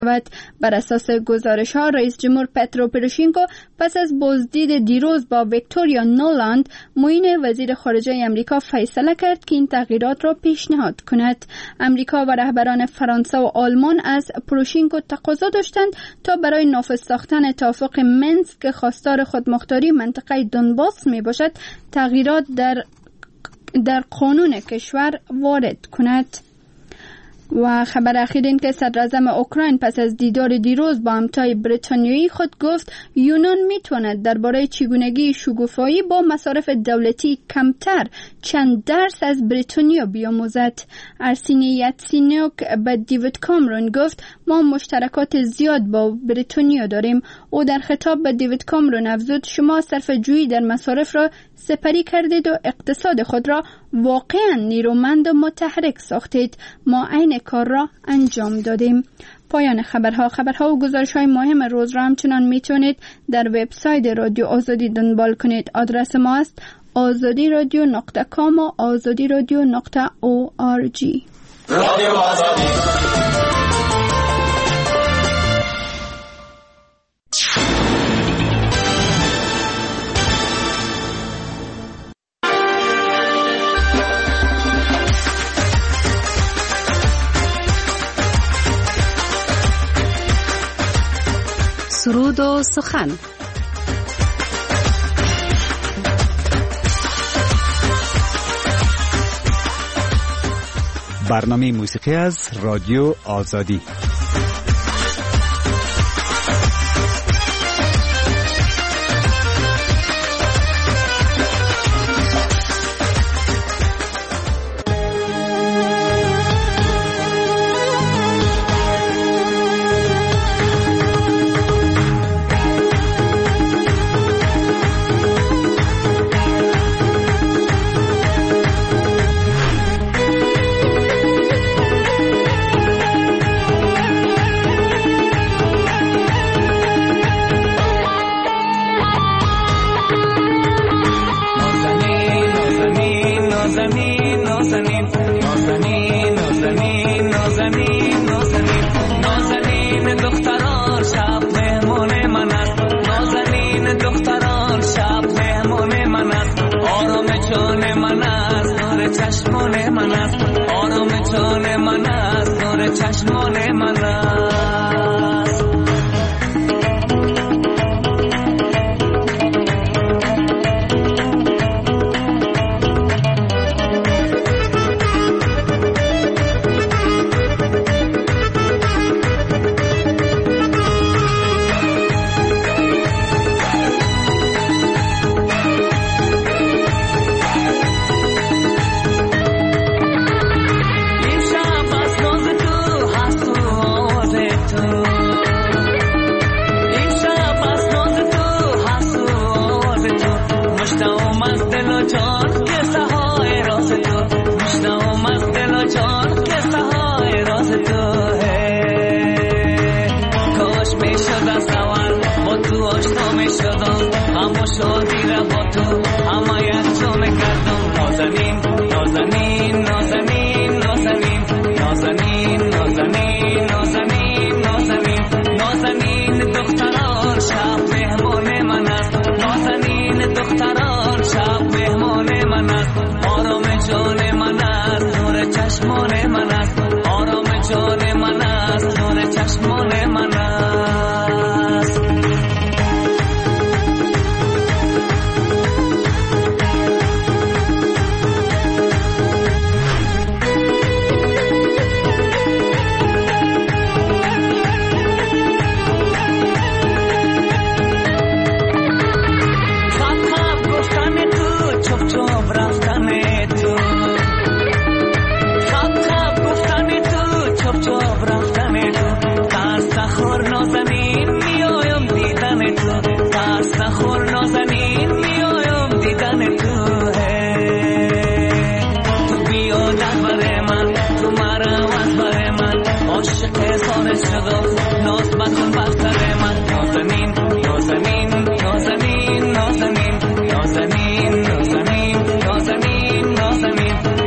بر اساس گزارش ها رئیس جمهور پترو پروشینکو پس از بازدید دیروز با ویکتوریا نولاند معین وزیر خارجه امریکا فیصله کرد که این تغییرات را پیشنهاد کند. امریکا و رهبران فرانسه و آلمان از پروشینکو تقاضا داشتند تا برای نافذ ساختن توافق منسک که خواستار خودمختاری منطقه دونباس می باشد تغییرات در قانون کشور وارد کند. و خبر اخیر این که صدر اعظم اوکراین پس از دیدار دیروز با همتای بریتانیایی خود گفت یونان میتواند درباره چگونگی شکوفایی با مصارف دولتی کمتر چند درس از بریتانیا بیاموزد. ارسینی یاتسینیوک به دیوید کامرون گفت ما مشترکات زیاد با بریتانیا داریم. او در خطاب به دیوید کامرون افزود شما صرفه‌جویی در مصارف را سپری کردید و اقتصاد خود را واقعا نیرومند و متحرک ساختید. ما عین کار را انجام دادیم. پایان خبرها و گزارش‌های مهم روز را همچنان میتونید در وبسایت رادیو آزادی دنبال کنید. آدرس ما است azadiradio.com و azadiradio.org. رادیو آزادی. سرود و سخن. برنامه موسیقی از رادیو آزادی.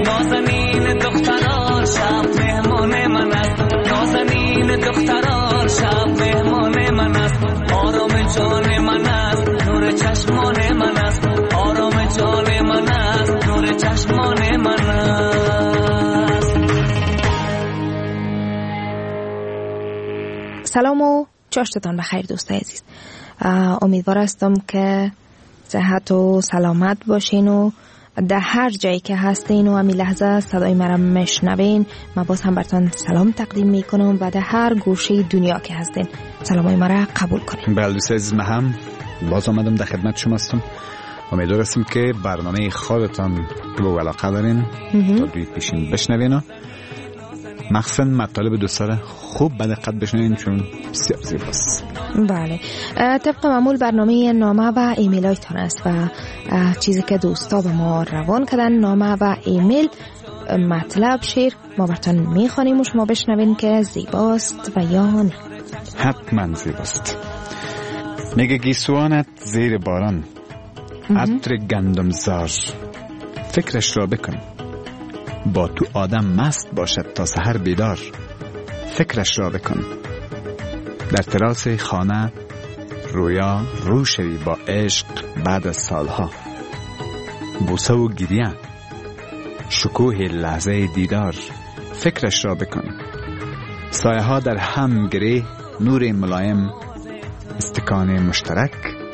دختران سلام و چاشتتان بخیر دوستای عزیز. امیدوار هستم که صحت و سلامت باشین و در هر جایی که هستین و همین لحظه صدای مرا میشنوین. من باز هم براتون سلام تقدیم میکنم و در هر گوشه دنیا که هستین سلامای مرا قبول کنین. بله دوستای عزیز، من هم باز آمدم در خدمت شما هستم. امیدوار هستم که برنامه خودتان به علاقه دارین تا دوی پیشین بشنوین و مخصوصا مطالب دوستان خوب به دقت بشنوین چون بسیار زیباست. بله، طبق معمول برنامه نامه و ایمیل هایتان است و چیزی که دوستا به ما روان کردن، نامه و ایمیل، مطلب، شعر ما براتون میخوانیم و شما بشنوین که زیباست و یا نه. حتما زیباست. میگه گیسوانت زیر باران، عطر گندم زار، فکرش را بکن با تو آدم مست باشد تا سحر بیدار، فکرش را بکن در تراس خانه رویا رو شوی با عشق بعد از سالها، بوسه و گریه شکوه لحظه دیدار، فکرش را بکن سایه ها در هم گره، نور ملایم استکان مشترک،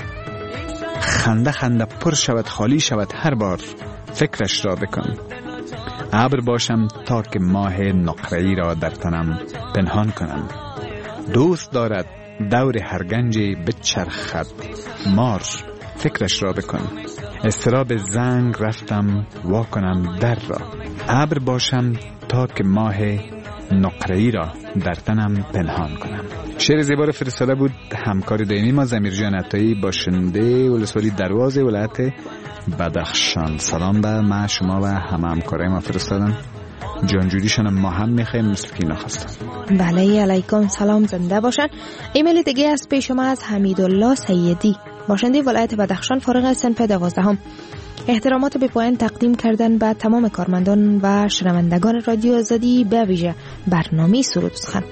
خنده خنده پر شود خالی شود هر بار، فکرش را بکن ابر باشم تا که ماه نقره‌ای را در تنم پنهان کنم، دوست دارد دور هر گنجی بچرخد مار، فکرش را بکن اضطراب زنگ رفتم وا کنم در را، ابر باشم تا که ماه نقره‌ای را در تنم پنهان کنم. شعر زیبا رو فرستاده بود همکار دائمی ما زمیر جان عطایی، باشنده ولسوالی دروازه ولایت بدخشان. سلام به ما شما و همه همکارای ما فرستادن، جانجوریشون ما هم میخوایم مثل که اینا خواستن. بله علیکم سلام، زنده باشن. ایمیل دیگه از پیش شما از حمیدالله سیدی، باشنده ولایت بدخشان، فارغ از صنف 12. احترامات به پایان تقدیم کردن به تمام کارمندان و شنوندگان رادیو آزادی، به ویژه برنامه سرود سخن،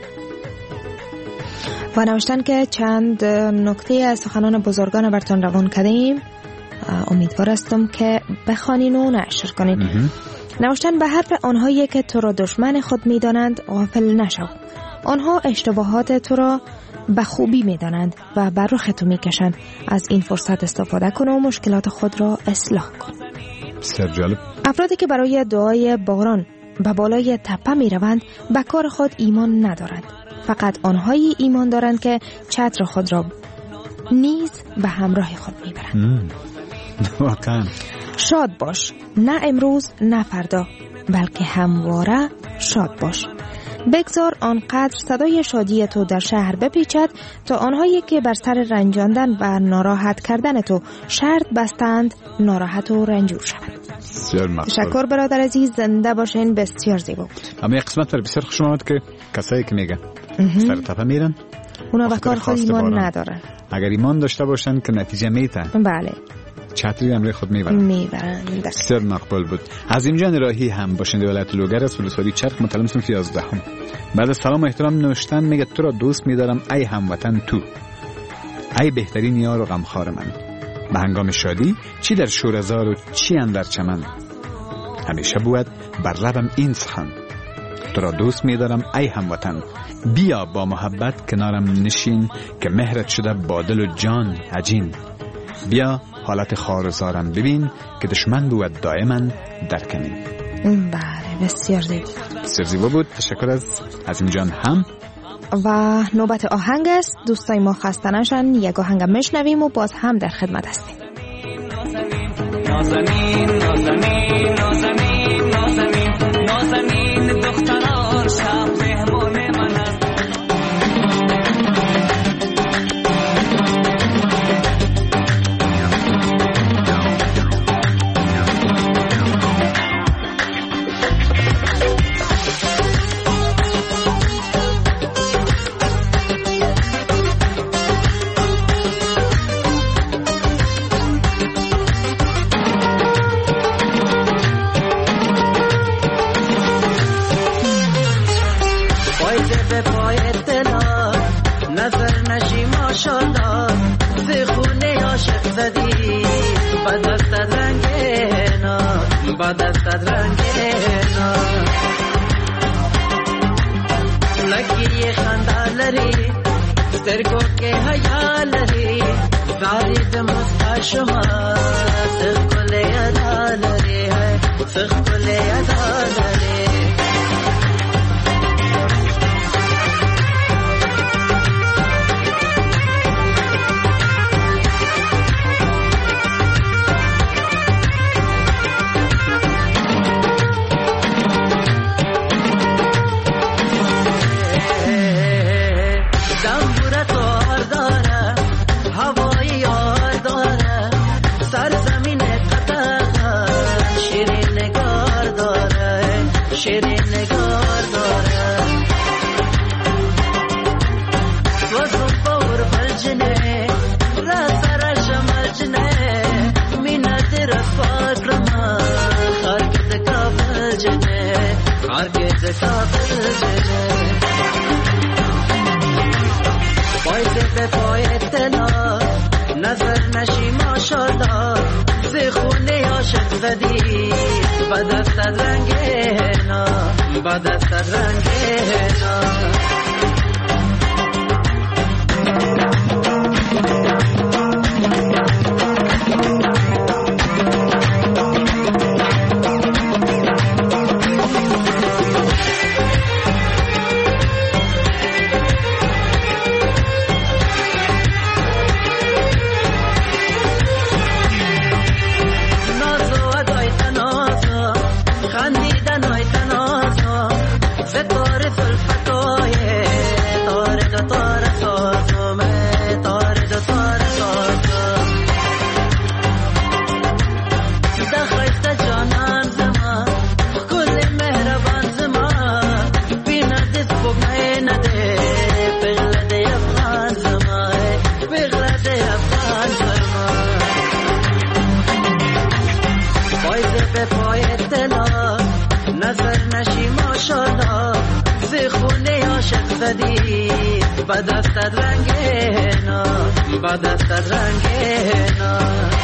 و نوشتن که چند نکته از سخنان بزرگان براتون روان کردیم. امیدوار هستم که بخوانین و نشر کنین. نوشتن به حرف آنهایی که تو را دشمن خود میدانند غافل نشو، آنها اشتباهات تو را به خوبی میدانند و بر رخ تو میکشند. از این فرصت استفاده کن و مشکلات خود را اصلاح کن. بسیار جالب. افرادی که برای دعای باران به بالای تپه میروند به کار خود ایمان ندارند. فقط آنهایی ایمان دارند که چتر خود را نیز به همراه خود میبرند. واقعا شاد باش، نه امروز نه فردا، بلکه همواره شاد باش. بگذار آنقدر صدای شادی تو در شهر بپیچد تا آنهایی که بر سر رنجاندن و ناراحت کردن تو شرط بستند ناراحت و رنجور شوند. تشکر برادر عزیز، زنده باشین. بسیار زیبا بود. اما یک قسمت پر بسیار خوشم آمد که کسایی که میگن سر تپه میرن اونا به کار خود ایمان ندارن. اگر ایمان داشته باشن که نتیجه میتن، بله، چتری همراه خود میبرن. بسیار مقبول بود. عظیم جان راهی هم باشنده ولایت لوگر است، ولسوالی چرخ، متعلم صنف 11. بعد از سلام و احترام نوشتن میگه تو را دوست میدارم ای هموطن تو، ای بهترین یار و غمخوار من، به هنگام شادی چی در شوره‌زار و چی اندر چمن، همیشه بود بر لبم این سخن، تو را دوست میدارم ای هموطن، بیا با محبت کنارم نشین که مهرت شده با دل و جان عجین، بیا حالت خارزارم ببین که دشمن بود دائما در کمین. بله، بسیار زیبا، بسیار زیبا بود. تشکر از عظیم جان هم. و نوبت آهنگ است. دوستای ما خسته نشن، یک آهنگ میشنویم و باز هم در خدمت هستیم. نازنین نازنین نازنین نازنین نازنین دختران شب مهمان من است. دستت رنگینا لکی خنده لري سترگو که حیالری زارید مستشما سخل یدالری سخل یدالری شیرین نگار داره وزن باور بلجنه راسرش ملجنه مینت رفاق رما خارکت کابل جنه خارکت کابل جنه پایز به پای تلا نظر نشی ماشالله زخونه عاشق زدی با دست رنگینا با دست رنگینا با دست رنگینا با دست رنگینا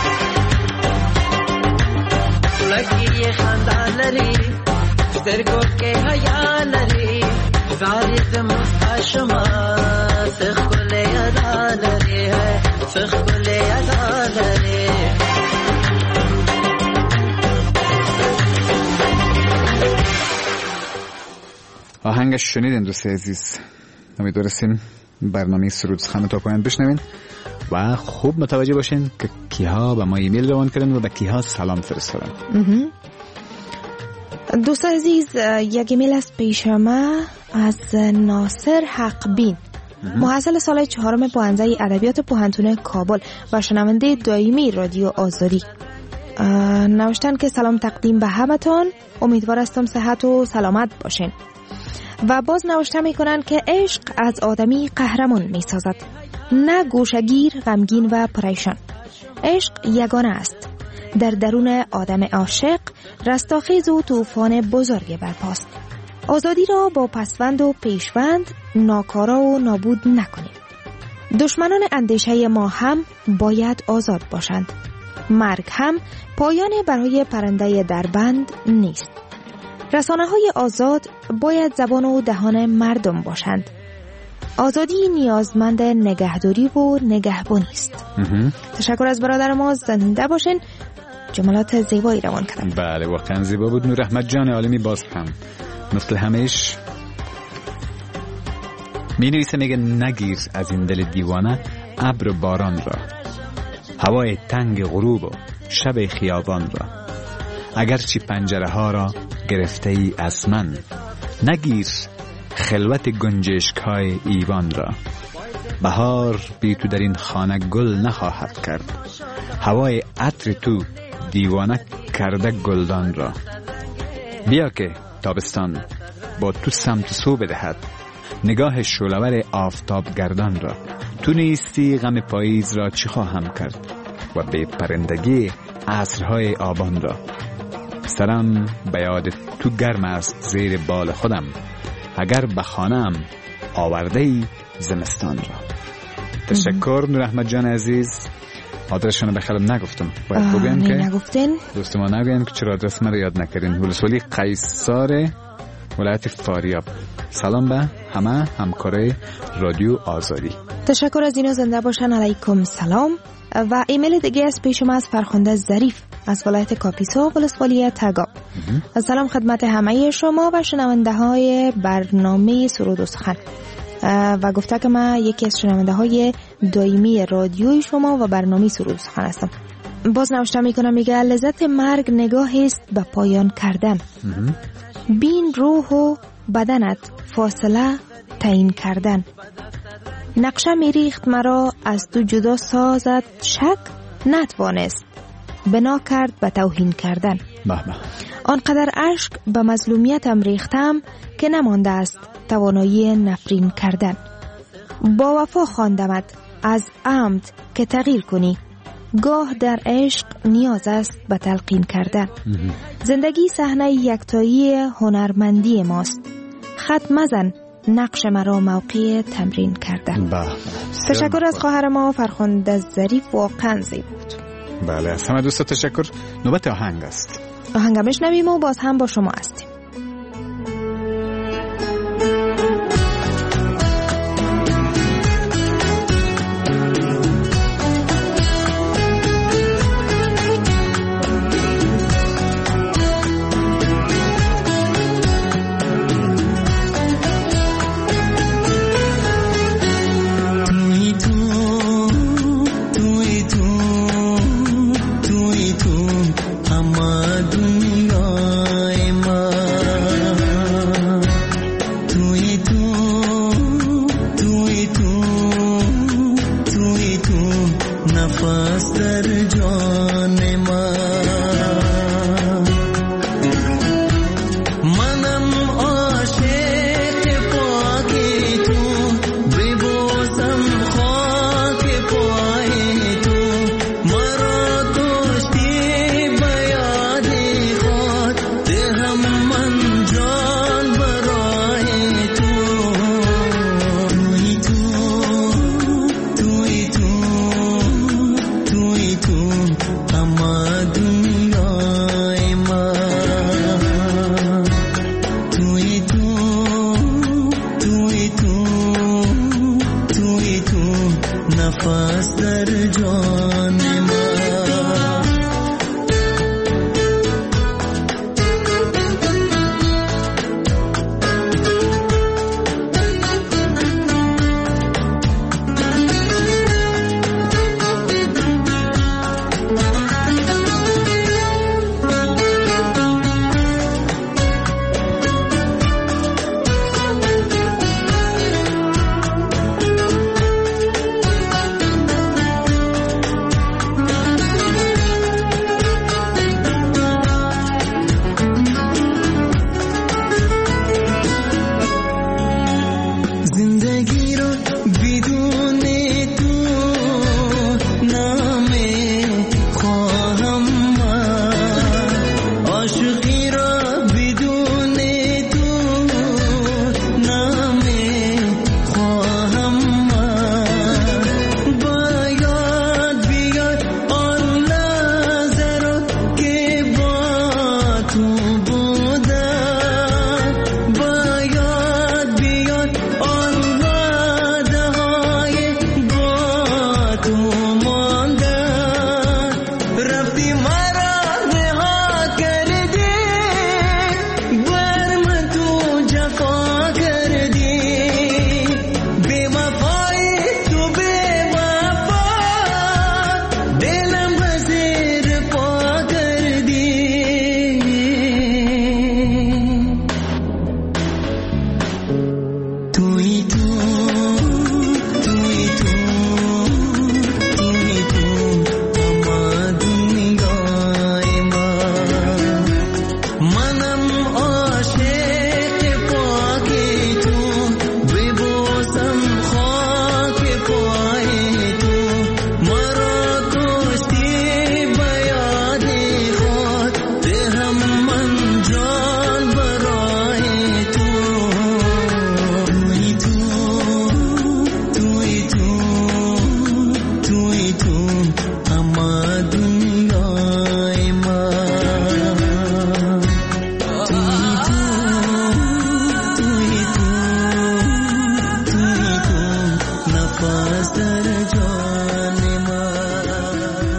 لکی خندالری سترگو که حیالری زارید مستشما سخل یدالری سخل یدالری آهنگش شنیدین دوست عزیز. امیدوارستیم برنامه سرود سخن تا پایان بشنوین و خوب متوجه باشین که کیها به ما ایمیل روان کردن و به کیها سلام فرستادن. دوست عزیز یک ایمیل از پیش ما از ناصر حقبین محصل سال 4 پوهنده ادبیات پوهنتون کابل و شنونده دائمی رادیو آزادی نوشتن که سلام تقدیم به همتون، امیدوار هستم صحت و سلامت باشین. و باز نوشته میکنن که عشق از آدمی قهرمان میسازد، نه گوشگیر، غمگین و پریشان. عشق یگانه است، در درون آدم عاشق رستاخیز و طوفان بزرگ برپاست. آزادی را با پسوند و پیشوند ناکارا و نابود نکنیم. دشمنان اندیشه ما هم باید آزاد باشند. مرگ هم پایان برای پرنده دربند نیست. رسانه های آزاد باید زبان و دهان مردم باشند. آزادی نیازمند نگهداری و نگهبانی است. تشکر از برادر ما، زنده باشین. جملات زیبایی روان کردم. بله واقعا زیبا بود. نور احمد جان عالمی باز هم مثل همیش می نویسه، میگه نگیر از این دل دیوانه ابر باران را، هوای تنگ غروب و شب خیابان را. اگرچه پنجره ها را گرفته ای از من، نگیر خلوت گنجشک های ایوان را. بهار بی تو در این خانه گل نخواهد کرد، هوای عطر تو دیوانه کرده گلدان را. بیا که تابستان با تو سمت سو بدهد نگاه شعله‌ور آفتاب گردان را. تو نیستی غم پاییز را چی خواهم کرد و به پرندگی عصرهای آبان را. سرم به یاد تو گرم است زیر بال خودم، اگر به خانه‌ام آورده ای زمستان را. تشکر نور احمد جان عزیز. آدرسشون رو بخیرم نگفتم، باید بگم که نگفتین دوست ما نگوین که چرا آدرس من رو یاد نکردین. ولسوالی قیصار ولایت فاریاب. سلام به همه همکاره رادیو آزادی. تشکر از اینا. زنده باشن. علیکم سلام. و ایمیل دیگه از پیش ما از فرخنده ظریف از ولایت کاپیسا ولسوالی تگاب. سلام خدمت همه شما و شنونده های برنامه سرود و سخن. و گفته که من یکی از شنونده های دائمی رادیوی شما و برنامه سرود و سخن هستم. باز نوشته میکنم، میگه لذت مرگ نگاهی است به پایان کردن. بین روح و بدنت فاصله تعیین کردن. نقشه میریخت مرا از تو جدا سازد شک نتوانست بنا کرد به توهین کردن. آنقدر عشق به مظلومیتم ریختم که نمانده است توانایی نفرین کردن. با وفا خواندمت از عمد که تغییر کنی. گاه در عشق نیاز است به تلقین کردن. زندگی صحنه یکتایی هنرمندی ماست. خط مزن نقش مرا موقع تمرین کردن. تشکر از خواهر ما فرخنده ظریف، واقعا زیبا بود. بله، از همه دوستا تشکر. نوبت آهنگ است. آهنگ بشنویم و باز هم با شما هستیم. باز در جان من.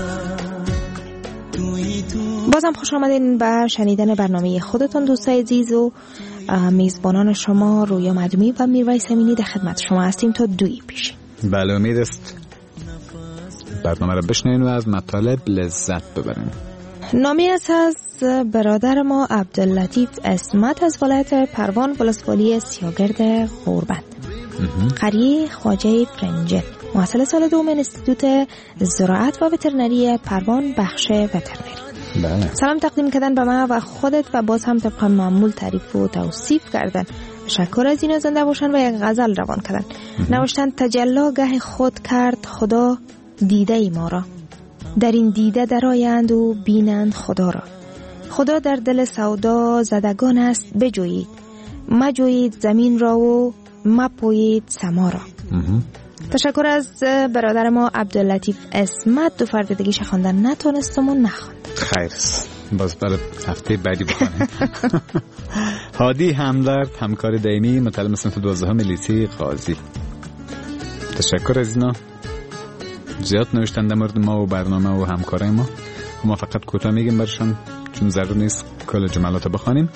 بازم خوش آمدین به شنیدن برنامه خودتون دوستای عزیز و میزبانان شما رویا مدمی و میرویس امینی در خدمت شما هستیم تا 2 پیش. بله امید است برنامه را بشنوین و از مطالب لذت ببرین. نامی است از برادر ما عبداللطیف اسمت از ولایت پروان ولسوالی سیاگرد غوربند، قریه خواجه فرنجه، محصل سال دوم انستیتوت زراعت و وترنری پروان بخش وترنری. بله. سلام تقدیم کردن به ما و خودت و باز هم طبق معمول تعریف و توصیف کردن. تشکر از اینا زنده باشن و یک غزل روان کردن. نوشتن تجلی گه خود کرد خدا دیده ای ما را، در این دیده درآیند و بینند خدا را. خدا در دل سودا زدگان است بجویید، مجویید زمین را و مپویید سما را. تشکر از برادر ما عبداللطیف اسمت. دو فرد دیگه خواندن نتونستم و نخواند. خیر باز برای هفته بعدی بخونیم. هادی همدرد همکار دائمی متعلم صنف 12 لیسه قاضی. تشکر از اینا. زیاد نوشتن در مورد ما و برنامه و همکارای ما فقط کوتاه میگیم برشان چون ضرور نیست کل جملات بخوانیم.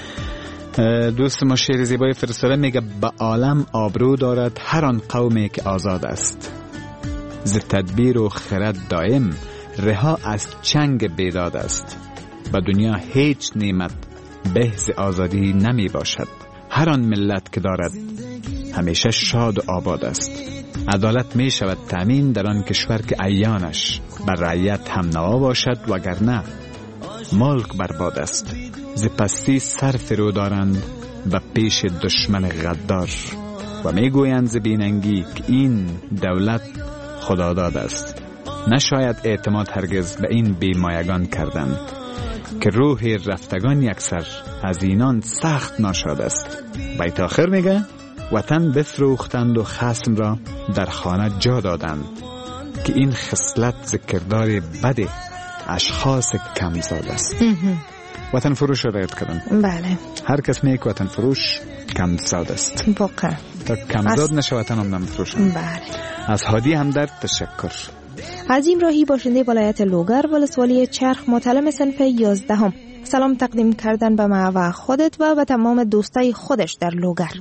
دوست ما شعر زیبای فرستاده میگه به عالم آبرو دارد هر آن قومی که آزاد است، ز تدبیر و خرد دائم رها از چنگ بیداد است. به دنیا هیچ نعمت به ز آزادی نمی باشد، هر آن ملت که دارد همیشه شاد و آباد است. عدالت می شود تامین در آن کشور که عیانش بر رعیت هم نوا باشد، وگرنه ملک برباد است. ز پستی سر فرو دارند و پیش دشمن غدار، و می گویند ز بیننگی که این دولت خداداد است. نشاید اعتماد هرگز به این بیمایگان کردن، که روح رفتگان یکسر از اینان سخت ناشاد است. بیت آخر میگه وطن بفروختند و خصم را در خانه جا دادند، که این خصلت ز کردار بد اشخاص کمزاد است. وطن فروش را رعایت کردن. بله. هر کس میگه وطن فروش کمزاد است. واقعا. تا کمزاد نشه وطن هم نمیفروشن. بله. از هادی همدرد تشکر. عظیم راهی باشنده ولایت لوگر ولسوالی چرخ متعلم صنف 11 سلام تقدیم کردن به ما و خودت و به تمام دوستای خودش در لوگر.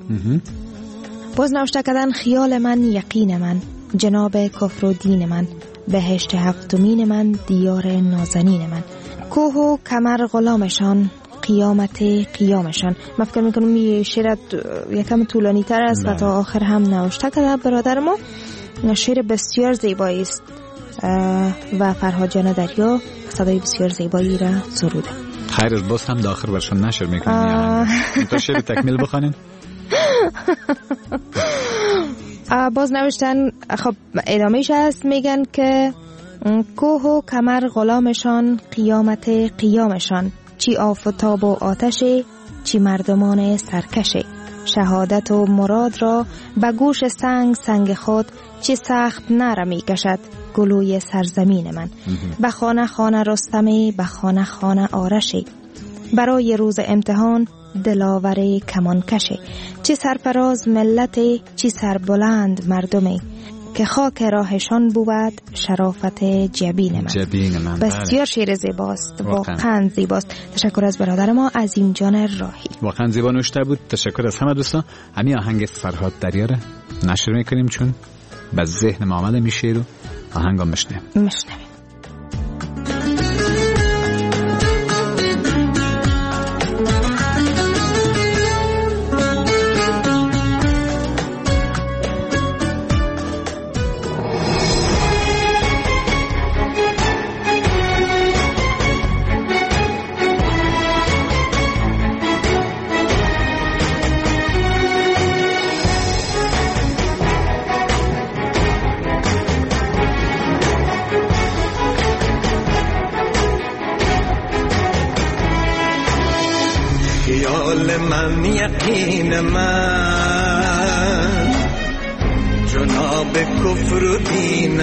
باز نوشته کردن خیال من یقین من، جناب کفر و دین من، بهشت هفتمین من، دیار نازنین من، کوه و کمر غلامشان، قیامت قیامشان. من فکر میکنم این شعر یکم طولانی تر است و تا آخر هم نوشته کرده برادر ما. شعر بسیار زیبایی است و فرهاد جان دریا صدای بسیار زیبایی را سروده. خیر از باز هم داخل برشان نشر میکنیم. تا شعر تکمیل بخوانیم. باز نوشتن خب ادامهش هست، میگن که کوه و کمر غلامشان، قیامت قیامشان، چی آفتاب و آتشه، چی مردمان سرکشه، شهادت و مراد را به گوش سنگ سنگ خود، چی سخت نرمی کشد گلوی سرزمین من. به خانه خانه رستمی، به خانه خانه آرشی، برای روز امتحان دلاور کمان کشه، چی سرفراز ملت، چی سربلند مردمی، که خاک راهشان بود شرافت جبین من. بسیار شعر زیباست، واقعا زیباست. تشکر از برادر ما عظیم جان راهی، واقعا زیبا نوشته بود. تشکر از همه دوستان. همین آهنگ فرهاد دریا را نشر میکنیم چون به ذهن ما آمده میشه و آهنگا میشنویم. من یقین من، جناب کفر و دین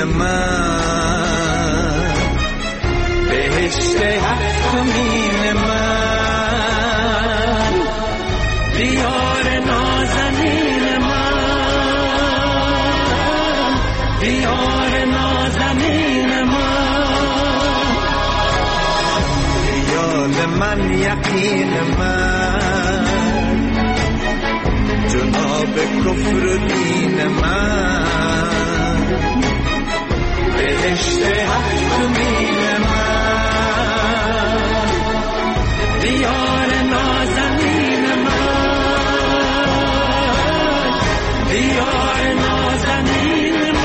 من، بهشت هفتمین من، دیار نازنین من، دیار نازنین من، خیال من یقین من، جناب کفر و دین من، بهشت حق مین من، دیار نازنین من، دیار نازنین من.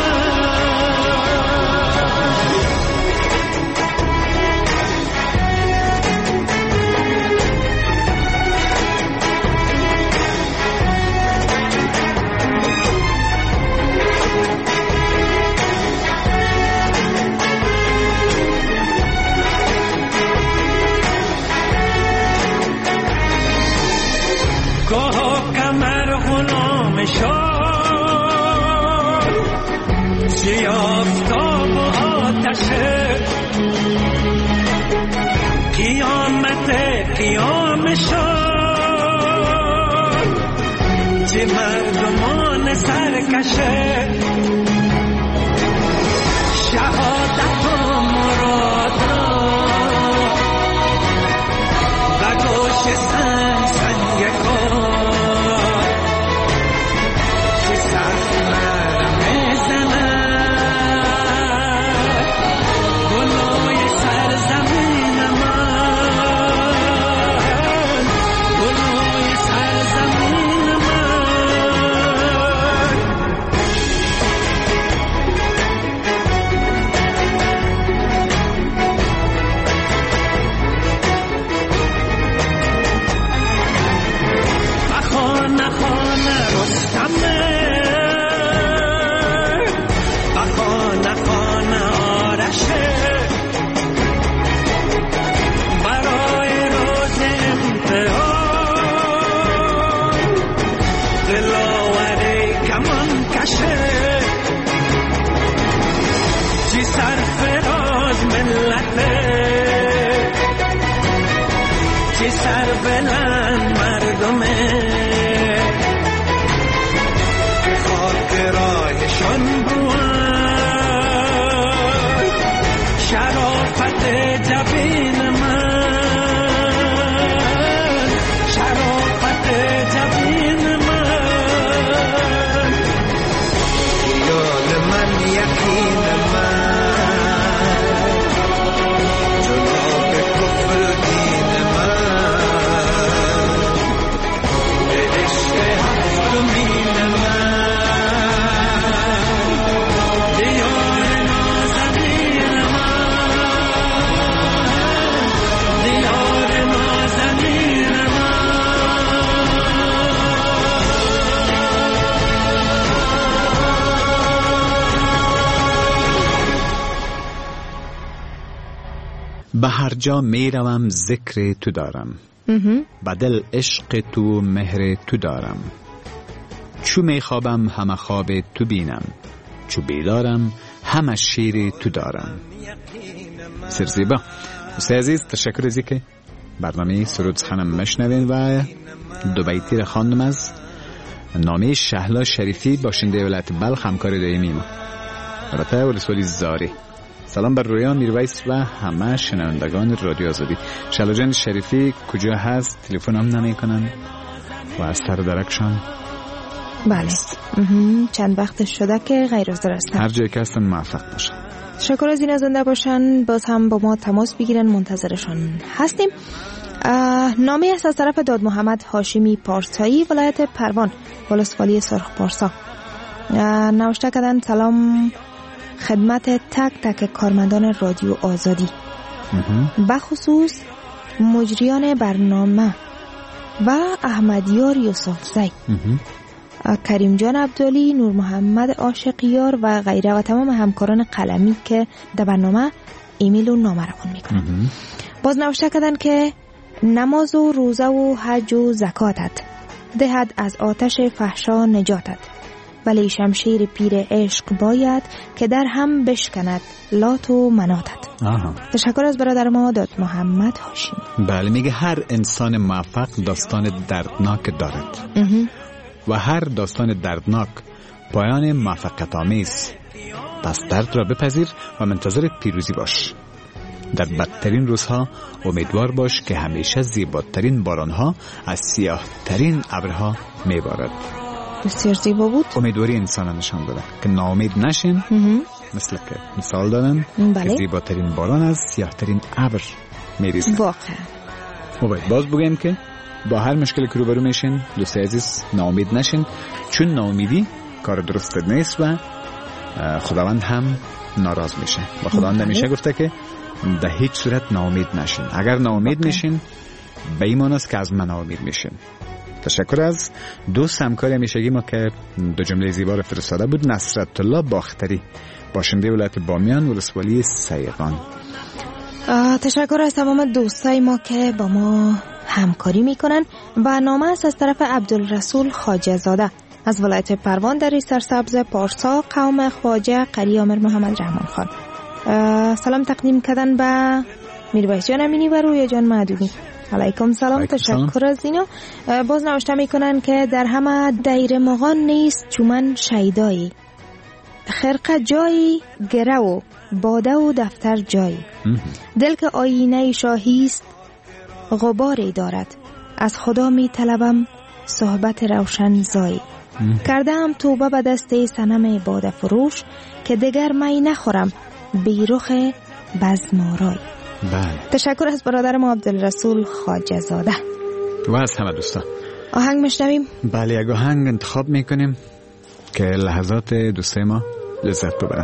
گاه کمر غلام شد، چی آفتاب و آتشه، قیامت قیام شد، چی مردمان سرکشه، شهادت و مراد را و گوش سنگ سنگ کن، چی سخت مرم زند گلوی سرزمین من، گلوی سرزمین من. خانه خانه رستمه، و خانه خانه آرشه، برای روز امتحان دلاور کمان کشه، چی سرفراز ملته، چی سربلند مردمه، که خاک راهشان بود شرافت جبین من، شرافت جبین من، خیال من یقین من، جناب کفر دین من، بهشت حق مین من، دیار نازنین من، دیار نازنین من. به هر جا می روم ذکر تو دارم، به دل عشق تو مهر تو دارم، چو می خوابم همه خواب تو بینم، چو بیدارم همه شیر تو دارم. سرزیبا دوستای عزیز، تشکر از اینکه برنامه سرود سخنم مشنوین و دو بیتی را خواندم از نامه شهلا شریفی باشنده ولایت بلخ، همکار دائمی ما، البته ولسوالی زاری. سلام بر رویان میرویس و همه شنوندگان رادیو آزادی. شهلا جان شریفی کجا هست؟ تلفن هم نمی کنن و از سر درکشان؟ بله چند وقت شده که غیر حاضر هستن. هر جایی که هستن موفق باشن. شکر از این زنده باشن، باز هم با ما تماس بگیرن، منتظرشان هستیم. نامه است از طرف داد محمد هاشمی پارسایی، ولایت پروان، ولسوالی سرخ پارسا. نوشته کردن سلام خدمت تک تک کارمندان رادیو آزادی، بخصوص مجریان برنامه و احمدیار یوسفزی، کریم جان عبدالی، نور محمد عاشقیار و غیره و تمام همکاران قلمی که در برنامه ایمیل و نامه روان میکنن. باز نوشته کردن که نماز و روزه و حج و زکاتت دهد از آتش فحشا نجاتت، ولی شمشیر پیر عشق باید که در هم بشکند لات و مناتت. تشکر از برادر ما داد محمد هاشمی. بله، میگه هر انسان موفق داستان دردناک دارد و هر داستان دردناک پایان موفقیت آمیز پس درد را بپذیر و منتظر پیروزی باش. در بدترین روزها امیدوار باش که همیشه زیباترین بارانها از سیاهترین ابرها میبارد. بسیار زیبا بود. امیدواری انسان نشان داده که ناامید نشین. مثل که مثال دادن که زیباترین باران از سیاهترین ابر میریزد. واقعا ما باید باز بگیم که با هر مشکلی که روبرو میشین دوست عزیز ناامید نشین، چون ناامیدی کار درست نیست و خداوند هم ناراض میشه و خداوند همیشه گفته که در هیچ صورت ناامید نشین. اگر ناامید میشین به این معنی است که از من ناامید میشین. تشکر از دوست همکار همیشگی ما که دو جمله زیبا رو فرستاده بود، نصرت الله باختری، باشنده ولایت بامیان ولسوالی سیغان. تشکر از تمام دوستای ما که با ما همکاری میکنن. برنامه است از طرف عبدالرسول خواجه زاده از ولایت پروان در سرسبز پارسا، قوم خواجه قری امیر محمد رحمان خان. سلام تقدیم کردن به میربایس جان امینی و رویا جان معدودی. علیکم سلام. تشکر از اینا. باز نوشته میکنن که در همه دیر مغان نیست چومن شیدایی، خرقه جایی گره و باده و دفتر جایی، دل که آینه شاهیست غباری دارد، از خدا می طلبم صحبت روشن زایی، کرده هم توبه به دسته صنم باده فروش، که دگر می نخورم بیرخ بزمارای. بله. تشکر از برادر ما عبدالرسول خواجه زاده و از همه دوستان. آهنگ میشنویم. بله، یک آهنگ انتخاب میکنیم که لحظات دوستای ما لذت ببرن.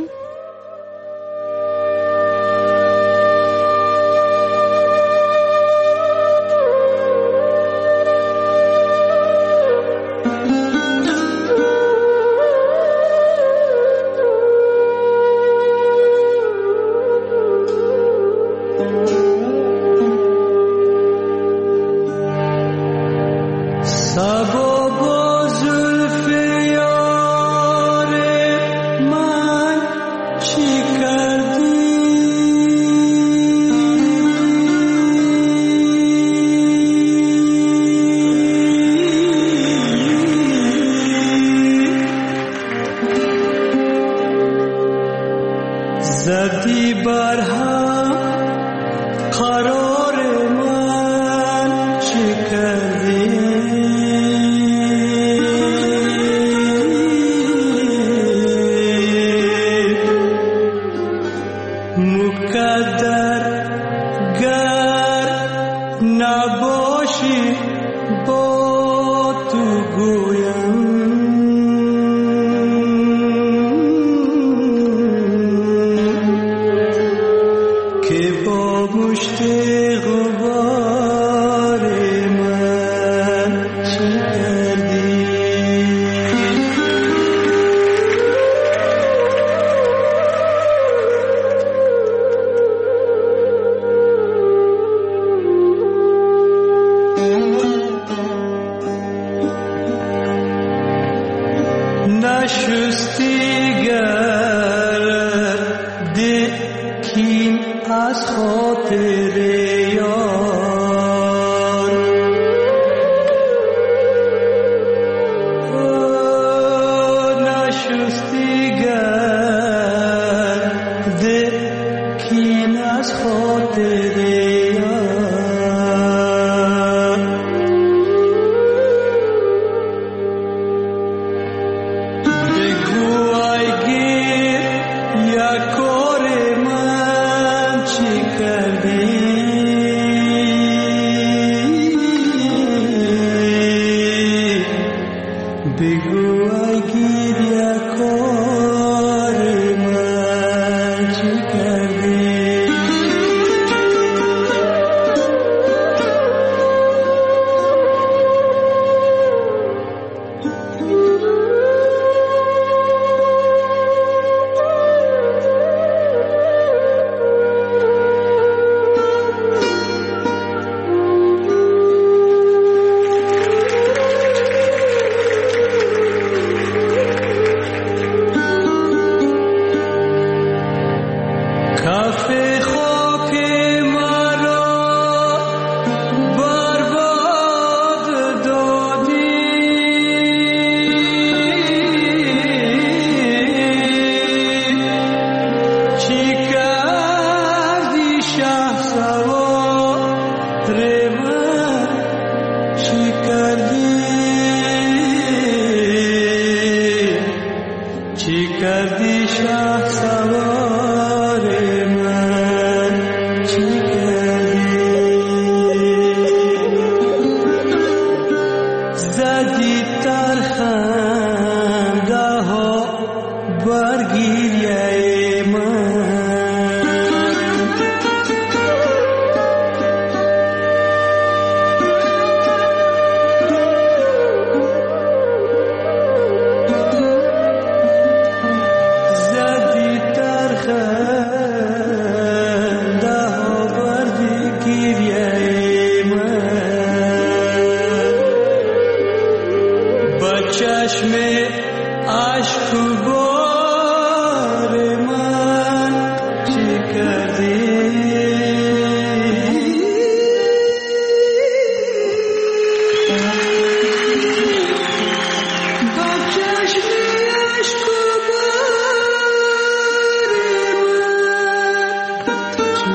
زدی برهم قرار من چه کردی، مقدر گر نباشی با تو گویم، مشت غبار من چه کردی. نشستی گرد کین از خاطر یار، نشستی گرد کین از خاطر یار، بگو ای گیر یک کار من چی کردی، بگو ای گیر یک کار من چی کردی. زدی شه سوار من چی کردی زدی ترخنده ها برگیریه من چشم عشق بار من چی کردی با چشم عشق بار من چی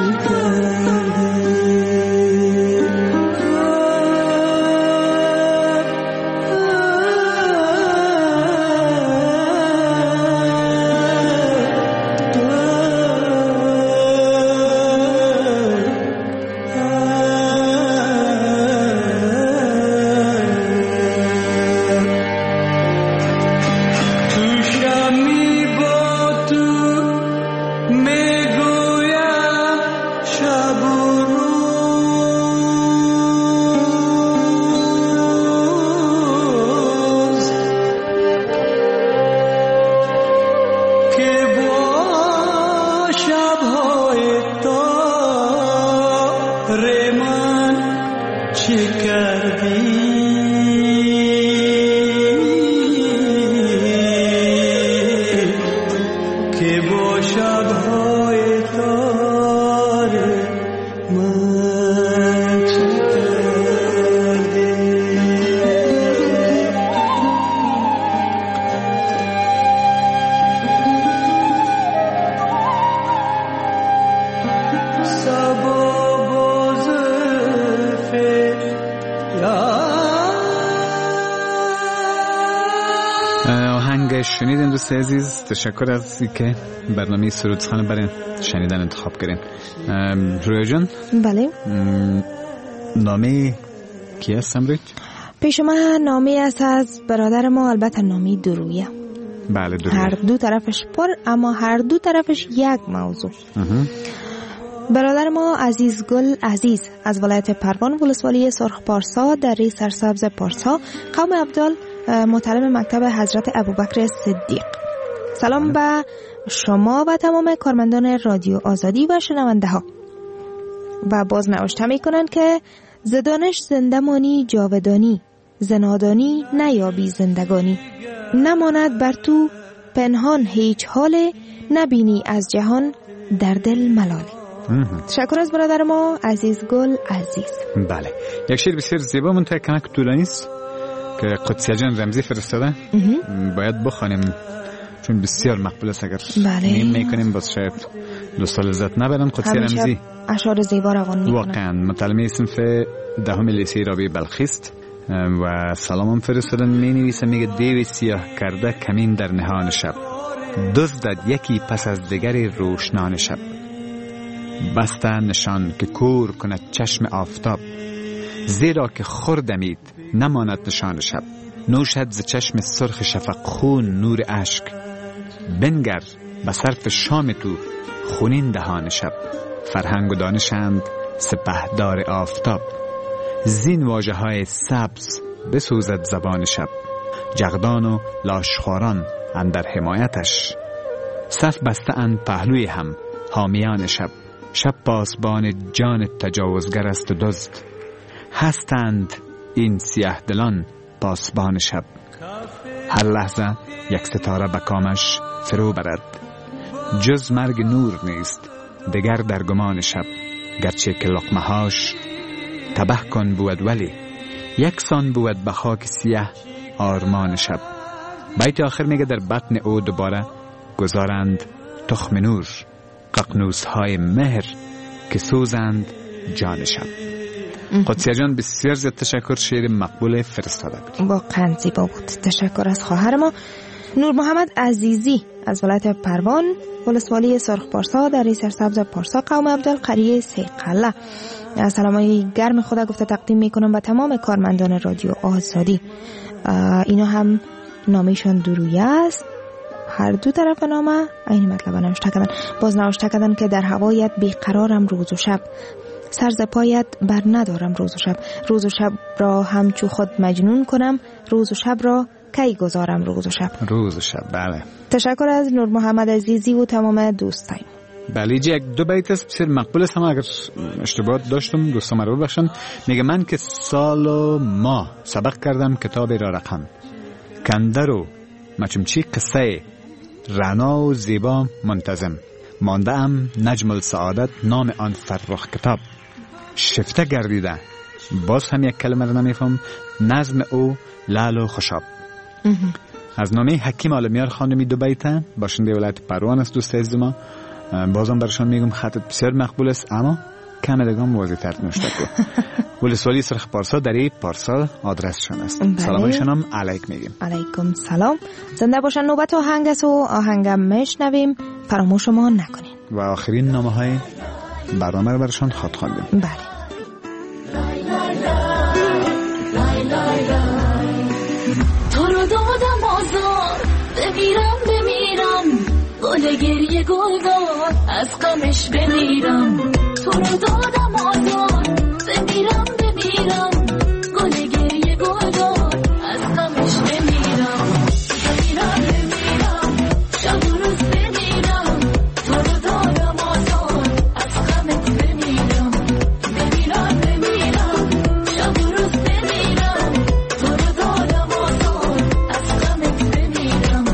که با شب‌های تار من چه کردی سبا باز آهنگ شنیدین دوست عزیز. تشکر از اینکه برنامه سرود سخن برای شنیدن انتخاب کردین. رویا جان، بله، نامه کی است امروز؟ پیش من نامه است از برادر ما، البته نامه درویه. بله، درویه. هر دو طرفش پر، اما هر دو طرفش یک موضوع. برادر ما عزیز گل عزیز از ولایت پروان ولسوالی سرخ پارسا در ری سرسبز پارسا، قوم عبدال، متعلم مکتب حضرت ابوبکر صدیق. سلام به شما و تمام کارمندان رادیو آزادی و شنونده ها. و باز نوشته می کنند که زدانش زندمانی جاودانی، زنادانی نیابی زندگانی، نماند بر تو پنهان هیچ حال، نبینی از جهان در دل ملالی. تشکر از برادر ما عزیز گل عزیز. بله، یک شعر بسیار زیبا منتها کمک طولانی است که قدسیه جان رمزی فرستاده، باید بخوانیم چون بسیار مقبول است. اگر نیم میکنیم باز شاید دوستان لذت نبرن. قدسیه رمزی اشعار زیبا روان میکنه. واقعا متعلم صنف دهم لیسه رابعه بلخی است و سلام فرستادن. می نویسه، میگه دیو سیاه کرده کمین در نهان شب، دزدد یکی پس از دیگری روشنان شب، بسته نشان که کور کند چشم آفتاب، زیرا که خوردمید نماند نشان شب، نوشد ز چشم سرخ شفق خون نور اشک، بنگر به صرف شام تو خونین دهان شب، فرهنگ و دانشند سپهدار آفتاب، زین واژه های سبز بسوزد زبان شب، جغدان و لاشخواران اندر حمایتش، صف بسته اند پهلوی هم حامیان شب، شب پاسبان جان تجاوزگر است و دزد، هستند این سیاه دلان پاسبان شب، هر لحظه یک ستاره به کامش فرو برد، جز مرگ نور نیست دگر در گمان شب، گرچه که لقمه هاش تبه کن بود ولی یکسان بود به خاک سیاه آرمان شب. بیت آخر میگه در بطن او دوباره گذارند تخم نور، ققنوس های مهر که سوزند جان شب. قدسیه جان بسیار زیاد تشکر، شعر مقبول فرستاده بود. واقعا زیبا بود. تشکر از خواهر ما. نور محمد عزیزی از ولایت پروان، ولسوالی سرخ پارسا در سرسبز پارسا، قوم عبدالقریه سیقله. سلامای گرم خدا گفته تقدیم میکنم به تمام کارمندان رادیو آزادی. اینا هم نامیشان درویه است، هر دو طرف نامه این مطلب نوشته کردن. باز نوشته کردن که در هوایت بیقرارم روز و شب، سر ز پایت بر ندارم روز و شب، روز و شب را همچو خود مجنون کنم، روز و شب را کی گذارم روز و شب. روز و شب، بله. تشکر از نور محمد عزیزی و تمام دوستان. بله یک دو بیت است بسیار مقبول است، اگر اشتباه داشتم دوستان رو ببخشن. میگه من که سال و ماه سبق کردم کتاب را رقم، کندر و مچمچی قصه رنا و زیبا منتظم، مانده ام نجم السعادت نام آن فرخ کتاب، شفته گردیده باز هم یک کلمه را نمیفهم نظم او لعل و خوشاب. از نامه حکیم عالمیار خانمی دو بیته، باشنده ولایت پروان است دوست عزیز ما. بازم برشان میگم خطت بسیار مقبول است اما کم دگم واضح تر نوشته کو. ولسوالی سرخ پارسا در پارسا آدرسشان است. سلامایشان هم علیک میگیم. علیکم سلام. زنده باشن. نوبت آهنگ است و آهنگم میشنویم، فراموش ما نکنین. و آخرین نامه های برنامه رو برشان خواد خواندیم. بله. تو رو دادم آزار، بمیرم گل گریه گلدار، از غمش بمیرم. تو رو دادم آزار، بمیرم گل گریه گلدار، از غمش بمیرم. شب و روز بمیرم. تو رو دادم آزار، از غمت بمیرم. شب و روز بمیرم. تو رو دادم آزار، از غمت بمیرم.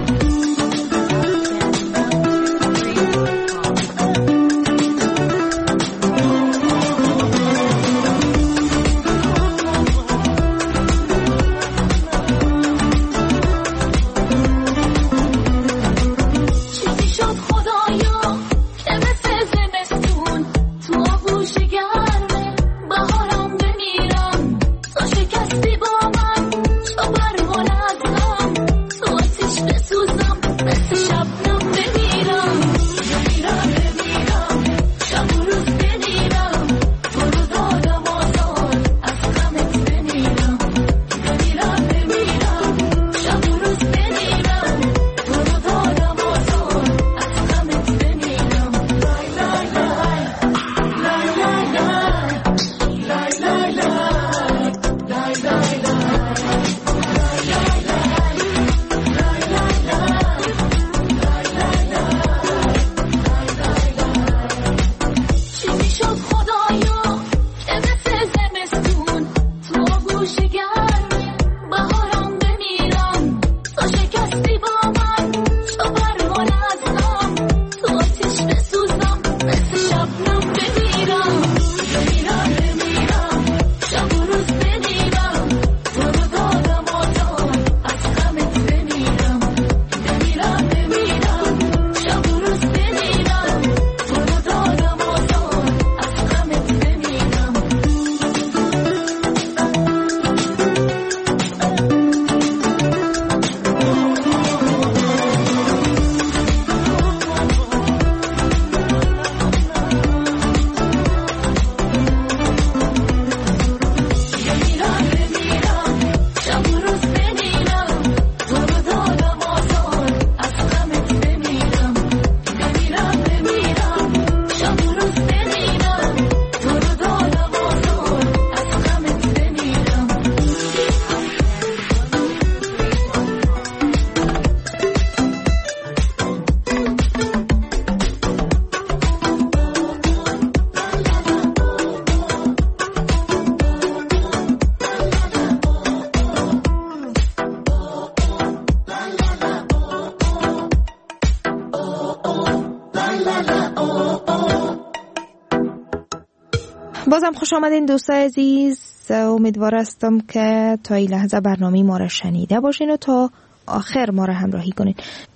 بازم خوش آمدین دوستای عزیز. امیدوار هستم که تا این لحظه برنامه ما را شنیده باشین و تا آخر ما را همراهی کنین.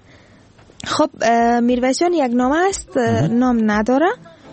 خب میرویس جان یک نامه است، نام نداره،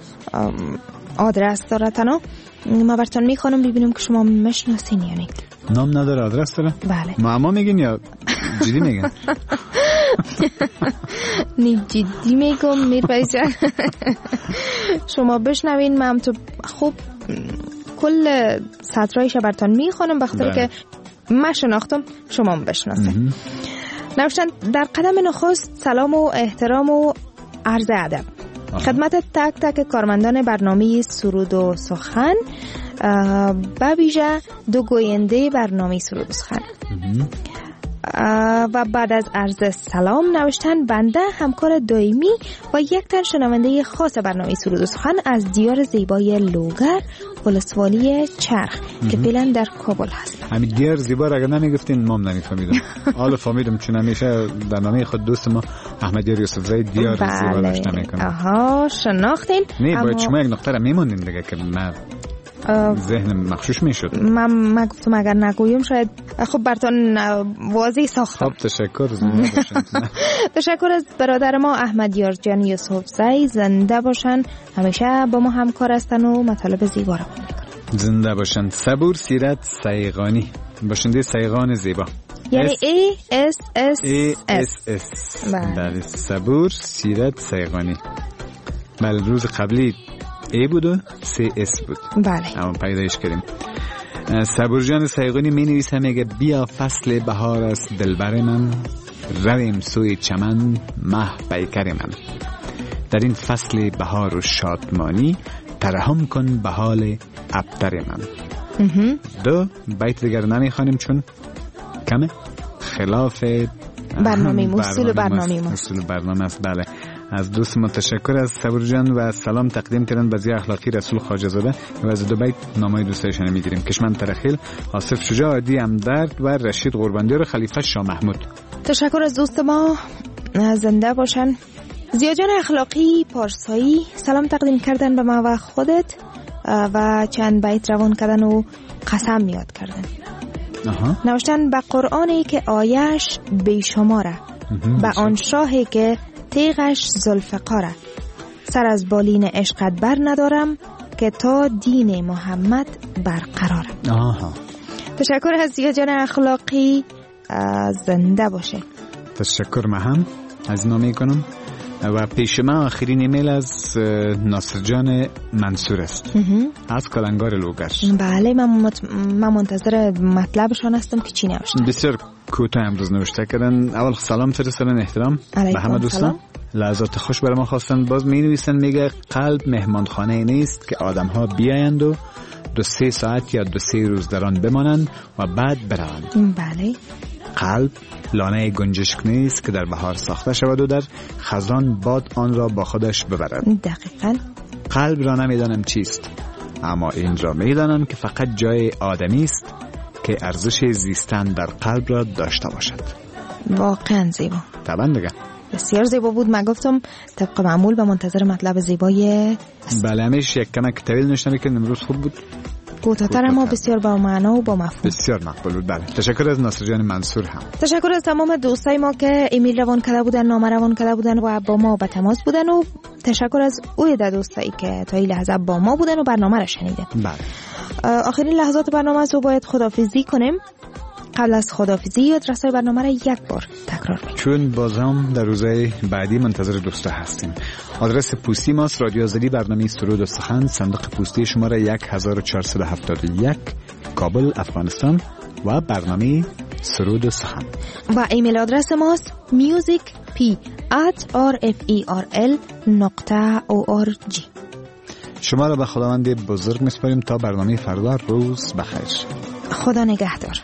آدرس داره تنها. ما براتون میخوانم ببینیم که شما میشناسین یا نه. نام نداره آدرس داره؟ بله. معما میگین یا جدی میگین؟ نی جدی میگم میرپایی جان. شما بشنوین، من تو خوب کل سطرایش براتون میخونم بخاطر که من شناختم شما بشناسین. نوشتن در قدم نخست سلام و احترام و عرض ادب خدمت تک تک کارمندان برنامه سرود و سخن، به ویژه دو گوینده برنامه سرود و سخن. و بعد از عرض سلام نوشتن بنده همکار دائمی و یک تن شنونده خاص برنامه سرود و سخن از دیار زیبای لوگر ولسوالی چرخ که فعلا در کابل هست. همین دیار زیبا را اگر نمیگفتین ما نمیفهمیدم. حالا فهمیدم چون همیشه برنامه خود دوست ما احمد یوسفزئی دیار زیبا را آشنا میکنه. آها شناختین؟ نه باید شما یک نقطه را میمونین دیگه که من ذهنم مخشوش میشد. من گفتم اگر نگویم شاید خب براتون واضح ساختم. خب تشکر. تشکر از برادر ما احمد یارجان یوسفزئی، زنده باشن، همیشه با ما همکار هستن و مطالب زیبا را میکنن. زنده باشن. صبور سیرت سیغانی، باشنده سیغان زیبا، یعنی ASS. بله صبور سیرت سیغانی. بله روز قبلی ای بود و CS بود. بله اما پیدایش کردیم. صبور جان سیغانی می نویسه، میگه بیا فصل بهار است دلبر من، رویم سوی چمن مه پیکر من. در این فصل بهار و شادمانی ترحم کن به حال ابتر من. دو بیت دیگر نمیخوانیم چون کمه، خلاف برنامه اصول برنامه است. بله از دوست ما تشکر از صبور جان و سلام تقدیم کردن به ضیاء اخلاقی رسول خواجه زاده و از دو بیت نامه دوستایشان میگیریم. کشمن ترخیل، آصف شجاع، عادی امدرد و رشید قرباندیار خلیفه شاه محمود. تشکر از دوست ما، زنده باشن. ضیاء جان اخلاقی پارسایی سلام تقدیم کردن به ما و خودت و چند بیت روان کردن و قسم یاد کردن. نوشتن به قرآنی که آیش بیشماره، به آن شاهی که تیغش ذوالفقاره، سر از بالین عشقت بر ندارم که تا دین محمد برقراره. تشکر از ضیاء جان اخلاقی، زنده باشه. تشکر هم از نامه کنم و پیش ما آخرین ایمیل از ناصر جان منصور است از کلنگار لوگر. بله من منتظر مطلبشان هستم که چی نوشتن. بسیار کوتاه امروز نوشته کردن. اول سلام فرستادن، احترام به همه دوستان، لحظات خوش برای ما خواستن. باز می نویسن، میگه قلب مهمانخانه نیست که آدم ها بیایند و 2-3 ساعت یا 2-3 روز در آن بمانند و بعد بروند. بله قلب لانه گنجشک نیست که در بهار ساخته شود و در خزان باد آن را با خودش ببرد. دقیقاً. قلب را نمیدانم چیست، اما این را میدانم که فقط جای آدمی است که ارزش زیستن در قلب را داشته باشد. واقعا زیبا. طبعا دیگه بسیار زیبا بود. من گفتم طبق معمول به منتظر مطلب زیبای. بله همیشه یک کمک طویل نشنم که امروز خوب بود، کوتاه‌تر اما بسیار با معنا و با مفهوم. بسیار مقبول بود. بله تشکر از ناصر جان منصور هم. تشکر از تمام دوستای ما که ایمیل روان کرده بودن، نامه روان کرده بودن و با ما به تماس بودن و تشکر از اوی دوستایی که تا این لحظه با ما بودن و برنامه را شنیدن. بله آخرین لحظات برنامه است و باید خداحافظی کنیم. قبل از خداحافظی آدرس‌های برنامه را یک بار تکرار می‌کنم چون بازم در روزهای بعدی منتظر دوستا هستیم. آدرس پستی ماست رادیو آزادی، برنامه سرود و سخن، صندوق پستی شماره 1471 کابل افغانستان و برنامه سرود و سخن. و ایمیل آدرس ماست musicp@referl.org. شما را به خداوند بزرگ میسپاریم تا برنامه فردا. روز بخیر. خدا نگهدار.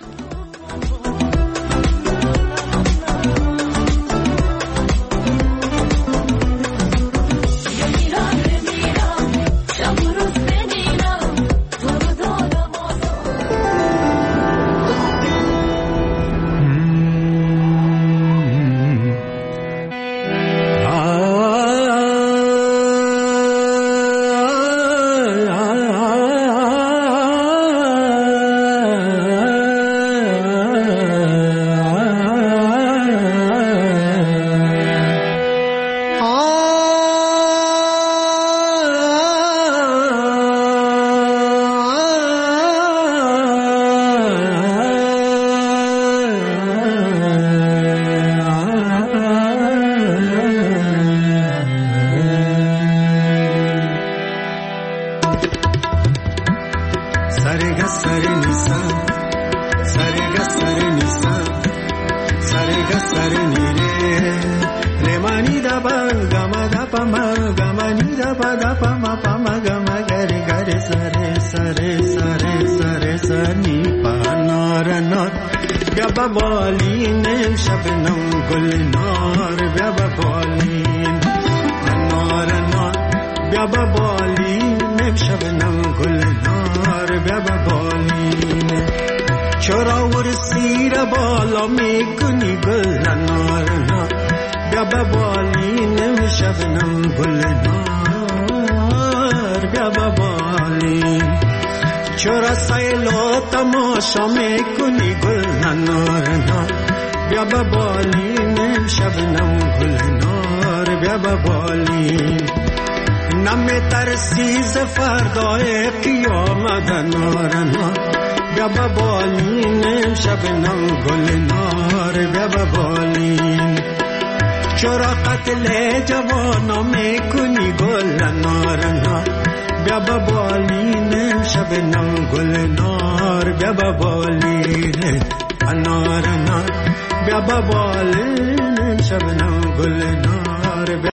ba ga ma da pa ma ga ma ni da pa ma pa ma ga ma ga re sa re sa re sa re sa re sa ni pa na ra na Baba balin shabnam gulnar Baba balin anar anar Baba balin shabnam gulnar Baba balin chora ursira bala mein kuni gul anar anar Baba balin shabnam gulnar Baba balin chora sailo tamasha mein kuni gul anar anar Baba balin shabnam gulnar Baba balin name tarsi zafardae qiyamat anar anar Baba balin shabnam gulnar Baba balin chora qatle jawanon mein kuni gul anar anar Baba balin shabnam gulnar Baba balin anar anar Baba balin shabnam gulnar